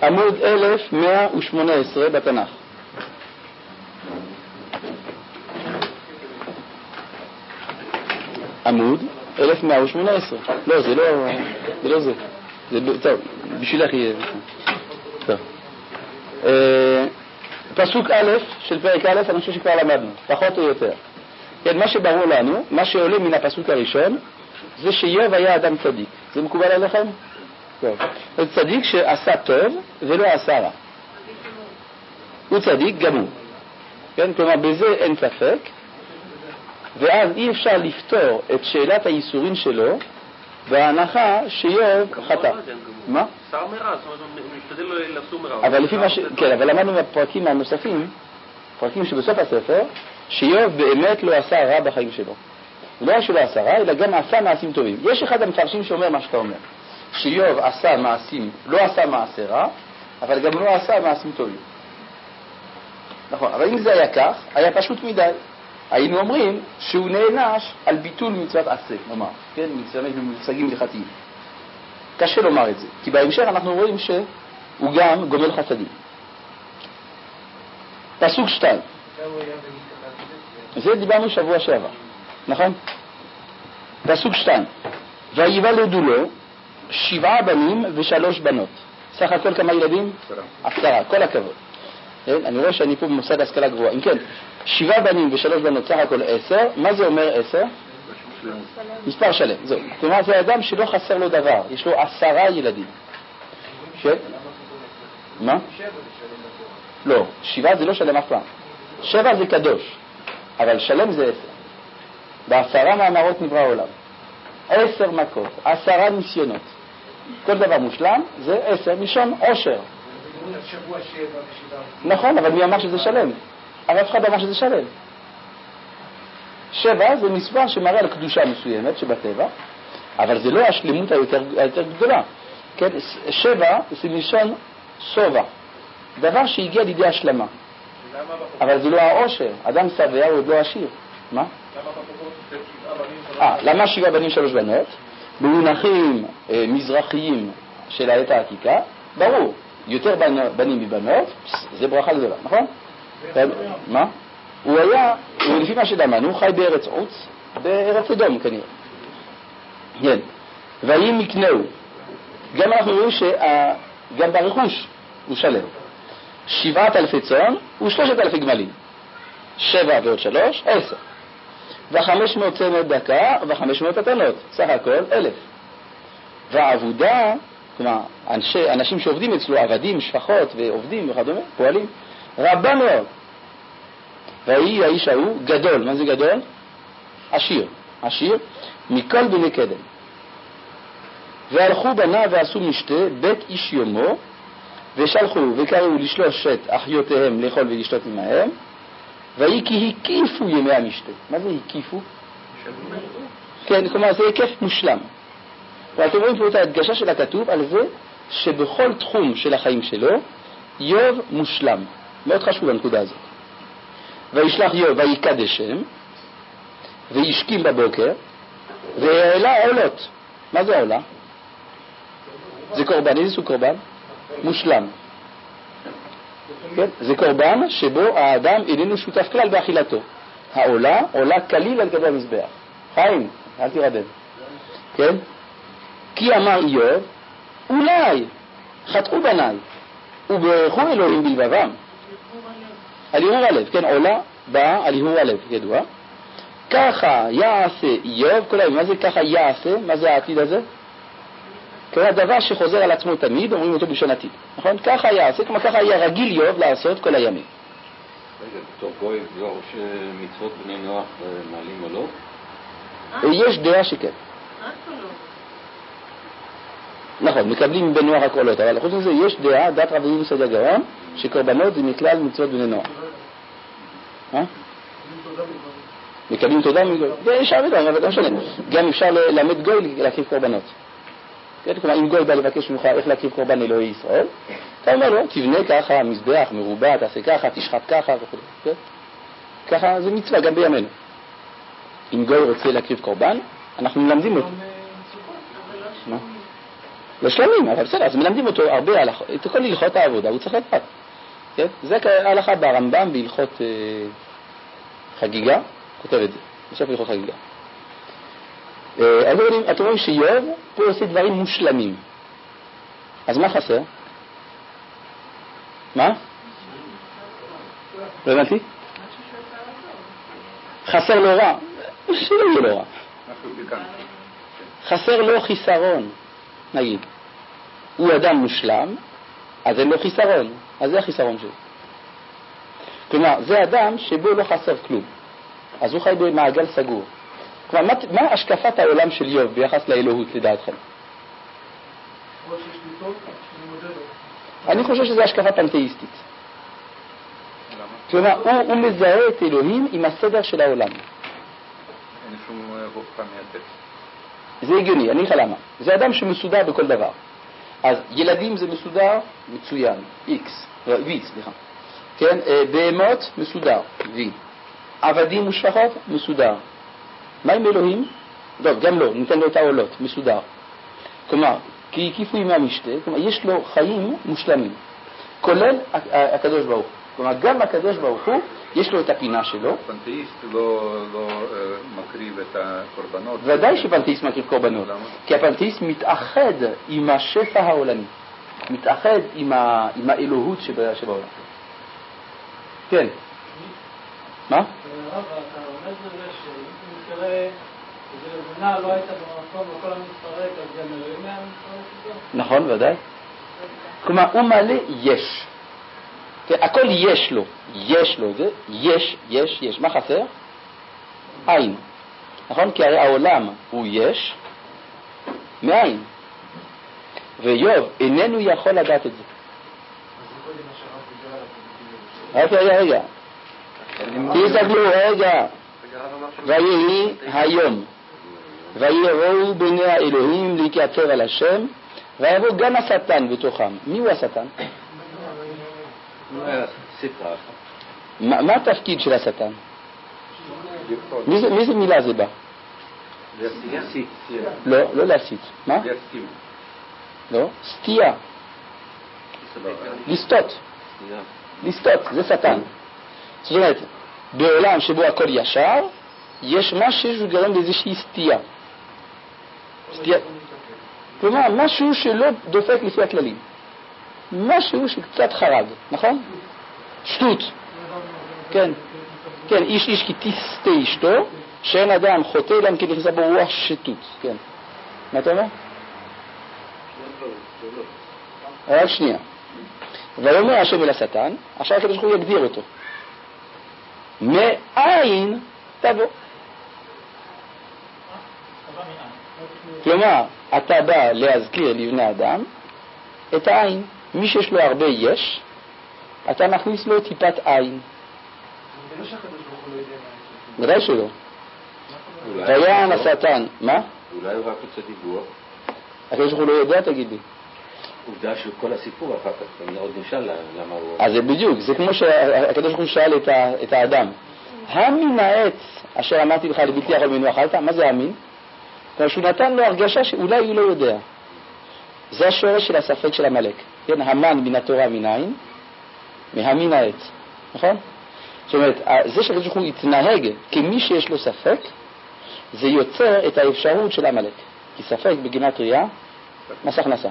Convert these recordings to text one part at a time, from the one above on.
עמוד 1118 בתנ"ך. עמוד 1118. לא, זה לא זה. טוב, בשבילך יהיה. טוב. פסוק א' של פרק א', אני חושב שכבר למדנו, פחות או יותר. כן, מה שברור לנו, מה שעולה מן הפסוק הראשון, זה שאיוב היה אדם צדיק. זה מקובל עליכם? טוב. הוא צדיק שעשה טוב ולא עשה רע. הוא צדיק גם הוא. כן, כלומר, בזה אין ספק. ואז אי אפשר לפתור את שאלת הייסורים שלו בהנחה שאיוב חטא. מה? שר מרע, זאת אומרת, הוא משתדל לסור מרע. אבל לפי מה כן, אבל למדנו בפרקים הנוספים, פרקים שבסוף הספר, שאיוב באמת לא עשה רע בחיים שלו. לא רק שלא עשה רע, אלא גם עשה מעשים טובים. יש אחד המפרשים שאומר מה שאתה אומר. שאיוב עשה מעשים, לא עשה מעשה רע, אבל גם לא עשה מעשים טובים. נכון, אבל אם זה היה כך, היה פשוט מדי. היינו אומרים שהוא נענש על ביטול מצוות עשה, נאמר, כן, מצטמש במושגים הלכתיים. קשה לומר את זה, כי בהמשך אנחנו רואים שהוא גם גומל חסדים. פסוק 2. זה דיברנו שבוע שעבר, נכון? פסוק 2. ויוולדו לו 7 בנים ו3 בנות. סך הכל כמה ילדים? 10. כל הכבוד. אני רואה שאני פה במוסד השכלה גבוהה. אם כן, 7 בנים ו3 בנות, סך הכל 10. מה זה אומר 10? מספר שלם, זהו. כלומר, זה אדם שלא חסר לו דבר. יש לו 10 ילדים. מה? לא, 7 זה לא שלם אף פעם. 7 זה קדוש, אבל שלם זה 10. ב10 מאמרות נברא העולם. 10 מכות, 10 ניסיונות. כל דבר מושלם זה 10, מלשון עושר. נכון, אבל מי אמר שזה שלם? אבל אף אחד אמר שזה שלם. 7 זה מספר שמראה על קדושה מסוימת שבטבע, אבל זה לא השלמות היותר גדולה. כן? 7 זה מלשון סובה, דבר שהגיע לידי השלמה. אבל זה לא העושר. אדם שבע הוא עוד לא עשיר. מה? למה 7 בנים 3 בנות? במונחים מזרחיים של העת העתיקה, ברור, יותר בנים מבנות, זה ברכה גדולה, נכון? מה? הוא היה, לפי מה שדמנו, חי בארץ עוץ, בארץ אדום כנראה. כן. ואם יקנאו, גם אנחנו רואים שגם ברכוש הוא שלם. 7,000 צאן ו3,000 גמלים. 7 ועוד 3, 10. ו500 צאנות דקה ו500 אתנות. סך הכל 1,000. והעבודה, כלומר, אנשים שעובדים אצלו, עבדים, שפחות ועובדים וכדומה, פועלים, רבה מאוד. והיא, האיש ההוא, גדול. מה זה גדול? עשיר. עשיר מכל בני קדם. והלכו בנה ועשו משתה בית איש יומו, ושלחו וקראו לשלושת אחיותיהם לאכול ולשתות עמהם, והיא כי הקיפו ימי המשתה. מה זה הקיפו? כן, כלומר זה היקף מושלם. ואתם רואים פה את ההדגשה של הכתוב על זה שבכל תחום של החיים שלו איוב מושלם. מאוד חשוב הנקודה הזאת. וישלח איוב ויקדש שם וישכים בבוקר והעלה עולות. מה זה עולה? זה קורבן. איזה סוג קורבן? מושלם. כן? זה קורבן שבו האדם איננו שותף כלל באכילתו. העולה עולה כליל על גבי המזבח. חיים, אל תירדם. כן? כי אמר איוב, אולי חטאו בניי וברכו אלוהים בלבבם. על הרהור הלב, כן, עולה באה על הרהור הלב, ידוע. ככה יעשה איוב, כל היום, מה זה ככה יעשה? מה זה העתיד הזה? כלומר, דבר שחוזר על עצמו תמיד, אומרים אותו בלשון עתיד. נכון? ככה יעשה, כמו ככה היה רגיל איוב לעשות כל הימים. רגע, בתור גוי, זה או שמצוות בני נוח מעלים או לא? יש דעה שכן. נכון, מקבלים בני נוח הקולות, אבל חוץ מזה יש דעה, דת רבי יוסד הגאון, שקורבנות זה מכלל מצוות בני נוח. מקבלים תודה מגוי. יש הרבה דברים, אבל לא משנה. גם אפשר ללמד גוי להקריב קורבנות. כלומר, אם גוי בא לבקש ממך איך להקריב קורבן אלוהי ישראל, אתה אומר לו, תבנה ככה, מזבח, מרובע, תעשה ככה, תשחט ככה וכו'. ככה זה מצווה גם בימינו. אם גוי רוצה להקריב קורבן, אנחנו מלמדים אותו. לא שלמים, אבל בסדר, אז מלמדים אותו הרבה הלכות, את כל הלכות העבודה, הוא צריך לדעת. כן? זה ההלכה ברמב"ם בהלכות חגיגה, כותב את זה, בסוף הלכות חגיגה. אתם רואים שיוב פה עושה דברים מושלמים. אז מה חסר? מה? לא הבנתי? חסר לו רע. שלא יהיה לו רע. חסר לו חיסרון, נגיד. הוא אדם מושלם, אז אין לו חיסרון. אז זה החיסרון שלו. כלומר, זה אדם שבו לא חסר כלום. אז הוא חי במעגל סגור. כלומר, מה השקפת העולם של יוב ביחס לאלוהות לדעתכם? אני חושב שזו השקפה פנתאיסטית. כלומר, הוא מזהה את אלוהים עם הסדר של העולם. אין שום הופכה מהטקסט. זה הגיוני, אני אגיד למה. זה אדם שמסודר בכל דבר. אז ילדים זה מסודר, מצוין, X, V, סליחה. כן, בהמות מסודר, V. עבדים ושפחות מסודר. מה עם אלוהים? לא, גם לא, ניתן לו את העולות, מסודר. כלומר, כי הקיפו עם המשתה, כלומר, יש לו חיים מושלמים, כולל הקדוש ברוך הוא. כלומר, גם הקדוש ברוך הוא, יש לו את הפינה שלו. פנתאיסט לא מקריב את הקורבנות. ודאי שפנתאיסט מקריב קורבנות. כי הפנתאיסט מתאחד עם השפע העולמי. מתאחד עם האלוהות שבעולם. כן. מה? הרב, אתה עומד בזה שאם תראה, ובנה לא הייתה במקום וכל המתפרק, אז גם אלוהים היה מתפרק איתו? נכון, ודאי. כלומר, הוא מלא יש. הכל יש לו. יש לו זה. יש. מה חסר? עין. נכון? כי הרי העולם הוא יש מעין. ויוב איננו יכול לדעת את זה. רגע. תסתכלו, רגע. ויהי היום. ויראו בני האלוהים להתייצב על השם, ויבוא גם השטן בתוכם. מי הוא השטן? מה התפקיד של השטן? מי זה מילה זה בא? לא להסית. מה? לא, סטייה. לסטות, זה שטן. זאת אומרת, בעולם שבו הכל ישר, יש משהו שגרם לאיזושהי סטייה. כלומר, משהו שלא דופק לפי הכללים. משהו שקצת חרג, נכון? שטות. כן, איש כי תסתה אשתו, שאין אדם חוטא להם כי נכנסה בו רוח שטות. כן. מה אתה אומר? רק שנייה. ויאמר השם אל השטן, עכשיו הקדוש ברוך הוא יגדיר אותו. מאין תבוא. כלומר, אתה בא להזכיר לבני אדם את העין. מי שיש לו הרבה יש, אתה מכניס לו טיפת עין. ודאי שלא. ויען השטן. מה? אולי הוא רק רוצה דיבור. הקדוש ברוך הוא לא יודע, תגיד לי. עובדה של כל הסיפור אחר כך, אני עוד נשאל למה הוא... אז זה בדיוק, זה כמו שהקדוש ברוך הוא שאל את האדם. המין העץ אשר אמרתי לך לבלתי אכול ממנו אכלת? מה זה המין? כלומר שהוא נתן לו הרגשה שאולי הוא לא יודע. זה השורש של הספק של המלאק. כן, המן מן התורה מנין? מהמין העץ. נכון? זאת אומרת, זה שהקדוש ברוך הוא יתנהג כמי שיש לו ספק, זה יוצר את האפשרות של המלאק. כי ספק בגימטריה, מס הכנסה.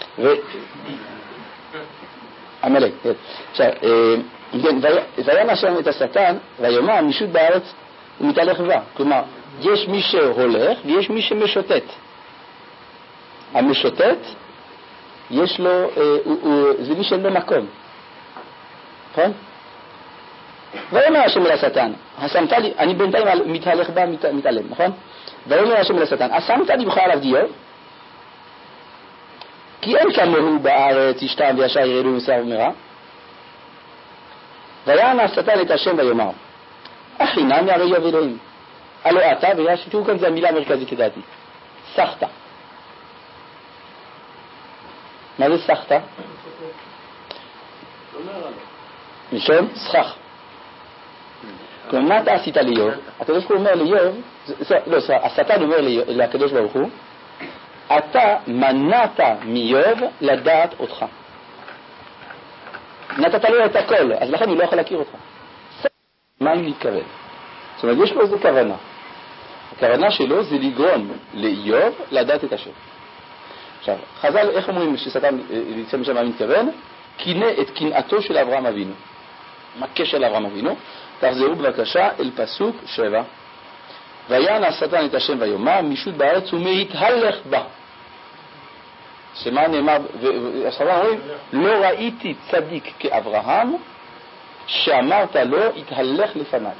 המלאק, כן. עכשיו, ויאמר השם את השטן, ויאמר משוט בארץ ומתהלך בה. כלומר, יש מי שהולך ויש מי שמשוטט. המשוטט, יש לו, זה מי שאין לו מקום. נכון? ויאמר השם אל השטן, השמת לי, אני בינתיים מתהלך בה, מתעלם, נכון? ויאמר השם אל השטן, השמת לי בך עליו דיוב? כי אין כמוהו בארץ ישתם וישר ירדו מסר ומרע. ויען השטן את השם ויאמר, החינם הרי יוב אלוהים. הלא אתה, וישתו כאן זה המילה המרכזית לדעתי. סחת. מה זה סחת? משום סחח. כלומר, מה אתה עשית ליוב? הקדוש ברוך הוא אומר ליוב, לא, השטן אומר לקדוש ברוך הוא, אתה מנעת מאיוב לדעת אותך. נתת לו את הכל, אז לכן הוא לא יכול להכיר אותך. מה אני מתכוון? זאת אומרת, יש לו איזו כוונה. הכוונה שלו זה לגרום לאיוב לדעת את השם. עכשיו, חז"ל, איך אומרים ששטן יצא משם מה מתכוון? קינא את קנאתו של אברהם אבינו. מה הקשר לאברהם אבינו? תחזרו בבקשה אל פסוק 7. ויען השטן את השם ויאמר משוט בארץ ומהתהלך בה. שמה נאמר, והשטן אומרים, לא ראיתי צדיק כאברהם שאמרת לו התהלך לפניי.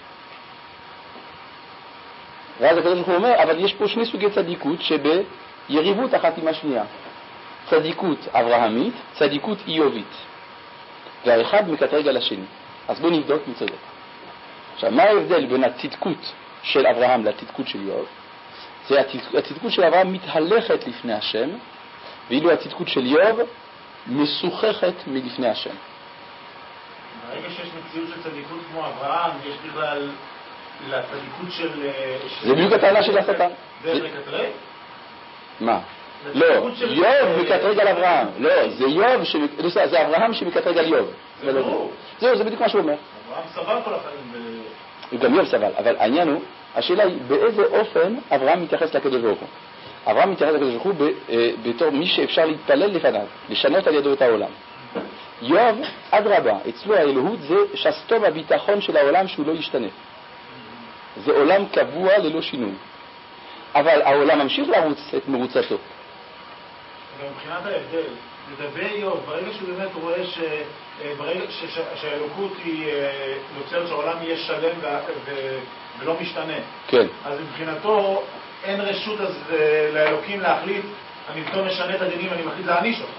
ואז הקדוש ברוך הוא אומר, אבל יש פה שני סוגי צדיקות שביריבות אחת עם השנייה. צדיקות אברהמית, צדיקות איובית. והאחד מקטרג על השני. אז בואו נבדוק מי צודק. עכשיו, מה ההבדל בין הצדקות של אברהם לצדקות של איוב? זה הצדקות של אברהם מתהלכת לפני השם, ואילו הצדקות של איוב משוחחת מלפני השם. ברגע שיש מציאות של צדיקות כמו אברהם, יש בכלל לצדיקות של... זה בדיוק הטענה של השטן. זה מקטרג? מה? לא, איוב מקטרג על אברהם. לא, זה אברהם שמקטרג על איוב. זה ברור. זהו, זה בדיוק מה שהוא אומר. אברהם סבל כל החיים. גם איוב סבל, אבל העניין הוא, השאלה היא באיזה אופן אברהם מתייחס לקדוש ברוך הוא. אברהם מתייחס לקדוש ברוך הוא בתור מי שאפשר להתפלל לפניו, לשנות על ידו את העולם. איוב, אדרבה, אצלו האלוהות זה שסתום הביטחון של העולם שהוא לא ישתנה. זה עולם קבוע ללא שינוי. אבל העולם ממשיך לרוץ את מרוצתו. גם מבחינת ההבדל, לגבי איוב, ברגע שהוא באמת רואה ברגע שהאלוקות היא יוצרת שהעולם יהיה שלם ולא משתנה. כן. אז מבחינתו אין רשות אז לאלוקים להחליט, אני פתאום משנה את הדינים, אני מחליט להעניש אותך.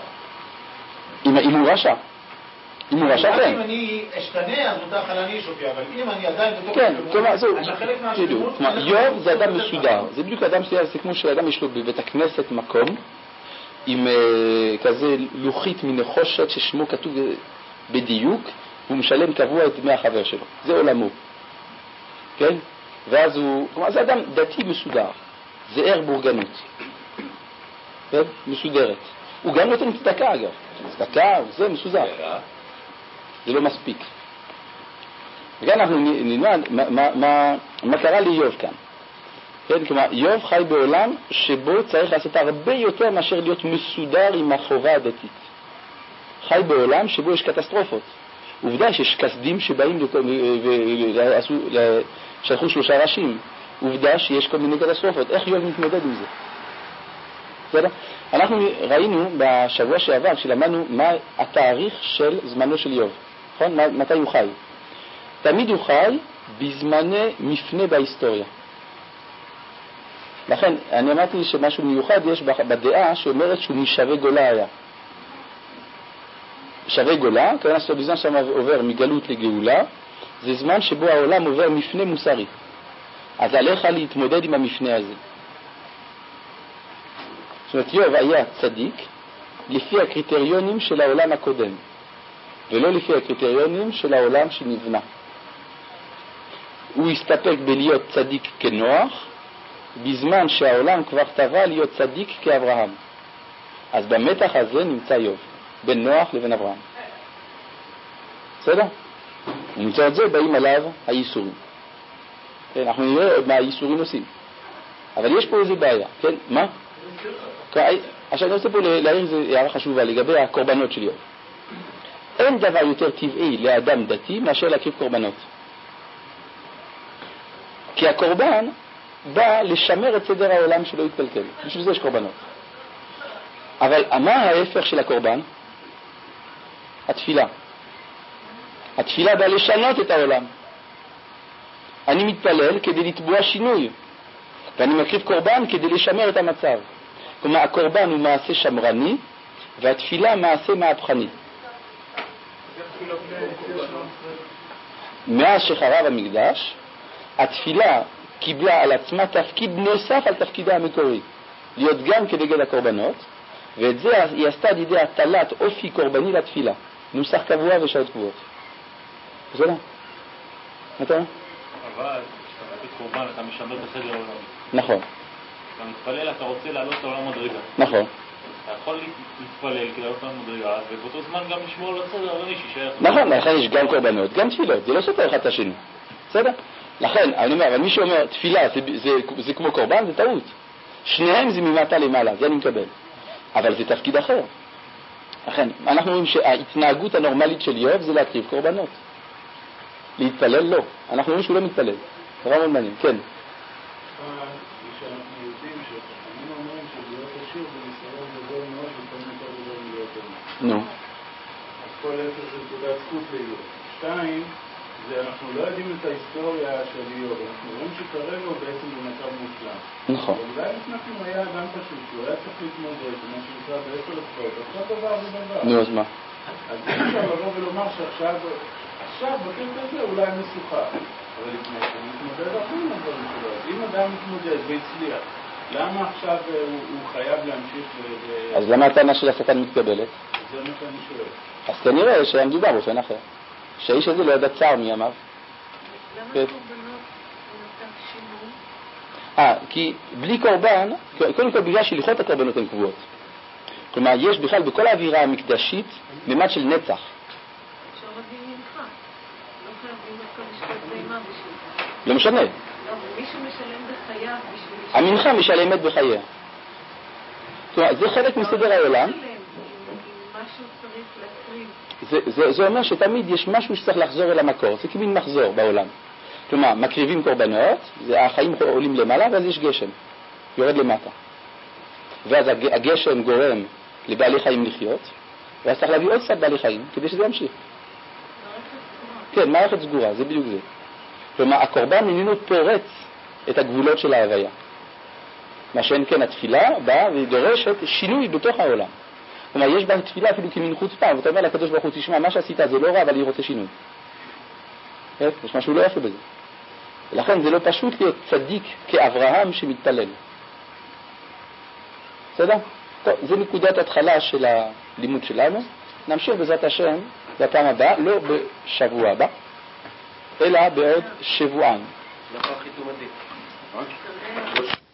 אם הוא רשע. אם הוא רשע, כן. אם אני אשתנה, אז מותר לך להעניש אותי, אבל אם אני עדיין בתוך... כן, כלומר, זהו. אתה חלק מהשלמות... איוב זה אדם מסודר. זה בדיוק אדם מסודר, זה כמו שאדם יש לו בבית הכנסת מקום, עם כזה לוחית מנחושת ששמו כתוב בדיוק, הוא משלם קבוע את דמי החבר שלו. זה עולמו. כן? ואז הוא... כלומר, זה אדם דתי מסודר. זה ער בורגנות. כן? מסודרת. הוא גם נותן צדקה, אגב. צדקה, זה מסודר. זה לא מספיק. וכאן אנחנו נלמד מה קרה לאיוב כאן. כן? כלומר, איוב חי בעולם שבו צריך לעשות הרבה יותר מאשר להיות מסודר עם החובה הדתית. חי בעולם שבו יש קטסטרופות. עובדה שיש כסדים שבאים שלחו 3 ראשים. עובדה שיש כל מיני קטסטרופות. איך איוב מתמודד עם זה? בסדר? אנחנו ראינו בשבוע שעבר שלמדנו מה התאריך של זמנו של איוב. נכון? מתי הוא חי? תמיד הוא חי בזמני מפנה בהיסטוריה. לכן, אני אמרתי שמשהו מיוחד יש בדעה שאומרת שהוא משווה גולה היה. שווה גולה, כיוון בזמן שם עובר מגלות לגאולה, זה זמן שבו העולם עובר מפנה מוסרי. אז עליך להתמודד עם המפנה הזה. זאת אומרת, איוב היה צדיק לפי הקריטריונים של העולם הקודם, ולא לפי הקריטריונים של העולם שנבנה. הוא הסתפק בלהיות צדיק כנוח, בזמן שהעולם כבר טבע להיות צדיק כאברהם. אז במתח הזה נמצא איוב, בין נוח לבין אברהם. בסדר? נמצא את זה, באים עליו הייסורים. כן, אנחנו נראה מה הייסורים עושים. אבל יש פה איזו בעיה, כן? מה? עכשיו אני רוצה פה להעיר איזו הערה חשובה לגבי הקורבנות של איוב. אין דבר יותר טבעי לאדם דתי מאשר להקריב קורבנות. כי הקורבן בא לשמר את סדר העולם שלא יתקלקל. בשביל זה יש קורבנות. אבל מה ההפך של הקורבן? התפילה. התפילה באה לשנות את העולם. אני מתפלל כדי לתבוע שינוי, ואני מקריב קורבן כדי לשמר את המצב. כלומר, הקורבן הוא מעשה שמרני, והתפילה מעשה מהפכני. מאז שחרב המקדש, התפילה קיבלה על עצמה תפקיד נוסף על תפקידה המקורי, להיות גם כנגד הקורבנות, ואת זה היא עשתה על ידי הטלת אופי קורבני לתפילה, נוסח קבוע ושעות קבועות. בסדר? אתה? אבל כשאתה מביא קורבן אתה משמר את הסדר העולמי. נכון. כשאתה מתפלל אתה רוצה לעלות לעולם מדרגה. נכון. אתה יכול להתפלל כדי לעלות לעולם מדרגה, ובאותו זמן גם לשמור על הסדר, אדוני, שישאר... נכון, לכן יש גם קורבנות, גם תפילות, זה לא סותר אחד את השני. בסדר? לכן, אני אומר, אבל מי שאומר תפילה זה כמו קורבן, זה טעות. שניהם זה ממטה למעלה, זה אני מקבל. אבל זה תפקיד אחר. לכן, אנחנו רואים שההתנהגות הנורמלית של איוב זה להקריב קורבנות. להתפלל לא. אנחנו רואים שהוא לא מתפלל. דבר מאוד מעניין, כן. שאנחנו יודעים שחכמים אומרים שלהיות עשיר זה ניסיון גדול מאוד ולפעמים יותר גדול מלהיות עני. נו. אז כל אפס זה נקודת זכות לאיוב. 2, זה אנחנו לא יודעים את ההיסטוריה של איוב, אנחנו רואים שכרגע הוא בעצם במצב מושלם. נכון. אולי לפני הוא היה אדם פשוט, שהוא היה צריך להתמודד, מה שנקרא ב10 לחפות, עכשיו דבר ודבר. נו, אז מה? אז אי אפשר לבוא ולומר שעכשיו בקטע הזה אולי משוכה. אבל לפני שהוא מתמודד אחרים הדברים שלו. אז אם אדם מתמודד והצליח, למה עכשיו הוא חייב להמשיך אז למה הטענה של השטן מתקבלת? זה מה שאני שואל. אז כנראה שהיה מדובר באופן אחר. שהאיש הזה לא ידע צער מימיו. למה קורבנות נותן שינוי? כי בלי קורבן, קודם כל בגלל שהלכות הקורבנות הן קבועות. כלומר, יש בכלל בכל האווירה המקדשית ממד של נצח. אפשר להביא מנחה. לא חייבים דווקא לשתות זימה בשביל זה. לא משנה. לא, מישהו משלם בחייו בשביל... המנחה משלמת בחייה. כלומר, זה חלק מסדר העולם. משהו צריך להקריב. זה אומר שתמיד יש משהו שצריך לחזור אל המקור. זה כמין מחזור בעולם. כלומר, מקריבים קורבנות, החיים עולים למעלה, ואז יש גשם. יורד למטה. ואז הגשם גורם לבעלי חיים לחיות, ואז צריך להביא עוד קצת בעלי חיים, כדי שזה ימשיך. כן, מערכת סגורה, זה בדיוק זה. כלומר, הקורבן איננו פורץ את הגבולות של ההוויה. מה שאין כן, התפילה באה ודורשת שינוי בתוך העולם. כלומר, יש בה תפילה אפילו כמין חוצפה, ואתה אומר לקדוש ברוך הוא, תשמע, מה שעשית זה לא רע, אבל אני רוצה שינוי. יש משהו לא יפה בזה. ולכן זה לא פשוט להיות צדיק כאברהם שמתפלל. בסדר? טוב, זה נקודת התחלה של הלימוד שלנו. נמשיך בעזרת השם בפעם הבאה, לא בשבוע הבא, אלא בעוד שבועיים. דבר חיתום עדיף.